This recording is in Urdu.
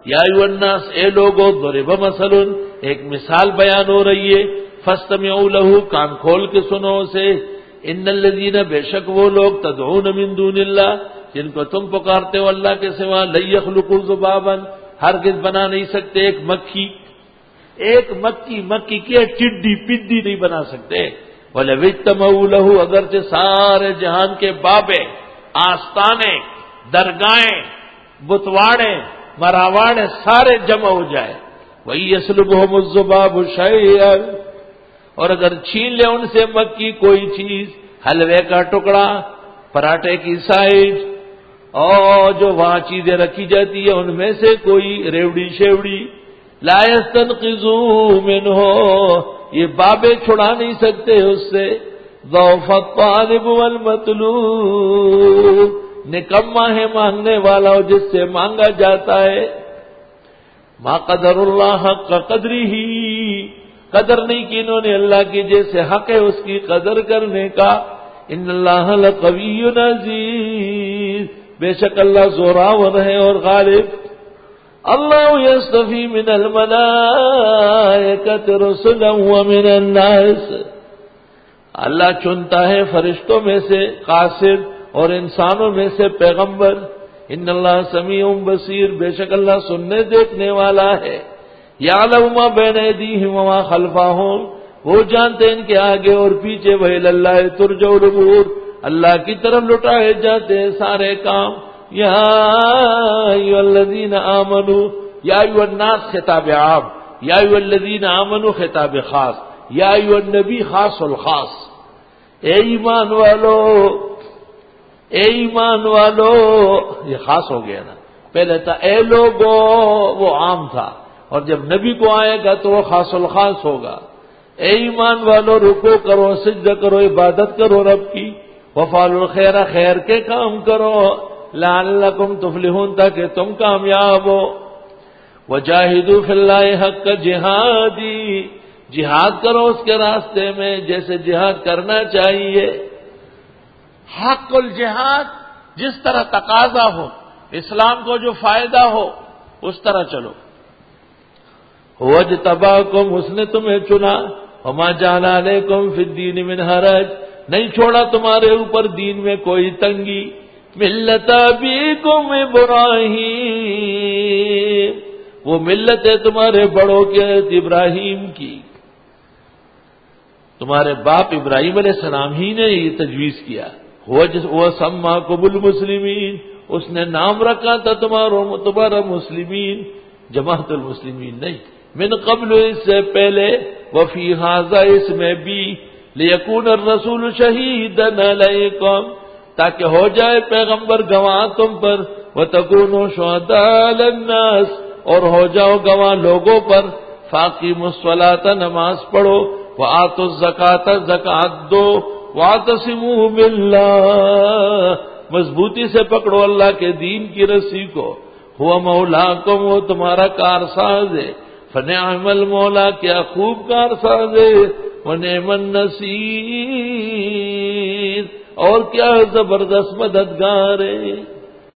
یا ایھا الناس، اے لوگو، ضرب مثل، ایک مثال بیان ہو رہی ہے، فاستمعوا لہ، کان کھول کے سنو اسے، ان الذین، بے شک وہ لوگ، تدعون من دون اللہ، جن کو تم پکارتے ہو اللہ کے سوا، لن یخلقوا ذبابا، ہرگز بنا نہیں سکتے ایک مکھی، مکی کی ٹڈی پڈی نہیں بنا سکتے، ولو اجتمعوا لہ، اگرچہ سارے جہان کے بابے، آستانے، درگاہیں، بتواڑے، مراواڑے سارے جمع ہو جائے، وَإِن يَسْلُبْهُمُ الذُّبَابُ شَيْئًا، اور اگر چھین لے ان سے مکی کوئی چیز، حلوے کا ٹکڑا، پراٹھے کی سائز، اور جو وہاں چیزیں رکھی جاتی ہیں ان میں سے کوئی ریوڑی شیوڑی، لا يستنقذوه منه، یہ بابے چھڑا نہیں سکتے اس سے، ضعف الطالب والمطلوب، نکما ہے مانگنے والا جس سے مانگا جاتا ہے، ما قدر اللہ حق قدرہ، قدر نہیں کی انہوں نے اللہ کی جیسے حق ہے اس کی قدر کرنے کا، ان اللہ لقوی عزیز، بے شک اللہ زوراور ہے اور غالب، اللہ یصطفی من الملائکۃ رسلا ومن الناس، اللہ چنتا ہے فرشتوں میں سے قاصد اور انسانوں میں سے پیغمبر، ان اللہ سمیع بصیر، بے شک اللہ سننے دیکھنے والا ہے، یعلم ما بین ایدیہم وما خلفہم، وہ جانتے ان کے آگے اور پیچھے، وإلی اللہ ترجع الامور، اللہ کی طرف لٹائے جاتے ہیں سارے کام، یا ایھا الذین آمنوا، یا ایھا الناس خطاب عام، یا ایھا الذین آمنوا خطاب خاص، یا ایھا النبی خاص الخاص، اے ایمان والو، اے ایمان والو، یہ خاص ہو گیا نا، پہلے تھا اے لوگو، وہ عام تھا، اور جب نبی کو آئے گا تو وہ خاص الخاص ہوگا، اے ایمان والو، رکوع کرو، سجدہ کرو، عبادت کرو رب کی، وفعلوا الخیر، خیر کے کام کرو، لعلکم تفلحون، تاکہ تم کامیاب ہو، وجاہدوا فی اللہ حق جہادی، جہاد کرو اس کے راستے میں جیسے جہاد کرنا چاہیے، حق الجہاد، جس طرح تقاضا ہو، اسلام کو جو فائدہ ہو اس طرح چلو، هو اجتباکم، اس نے تمہیں چنا، وما جعل علیکم فی الدین من حرج، نہیں چھوڑا تمہارے اوپر دین میں کوئی تنگی، ملت ابیکم ابراہیم، وہ ملت ہے تمہارے بڑوں کے ابراہیم کی، تمہارے باپ ابراہیم علیہ السلام ہی نے یہ تجویز کیا، وہ سماکم المسلمین، اس نے نام رکھا تھا تمہارا مسلمین، جماعت المسلمین نہیں، من قبل، اس سے پہلے، وفی ھذا، اس میں بھی، لیکون الرسول شہیدا علیکم، تاکہ ہو جائے پیغمبر گواہ تم پر، وتکونوا شہداء علی الناس، اور ہو جاؤ گواہ لوگوں پر، فاقیموا الصلاۃ، نماز پڑھو، وآتوا الزکاۃ، زکات دو، واعتصموا باللہ، مضبوطی سے پکڑو اللہ کے دین کی رسی کو، هو مولاکم، وہ تمہارا کارساز ہے، فنعم المولا، کیا خوب کارساز ہے، ونعم النصیر، اور کیا زبردست مددگار ہے۔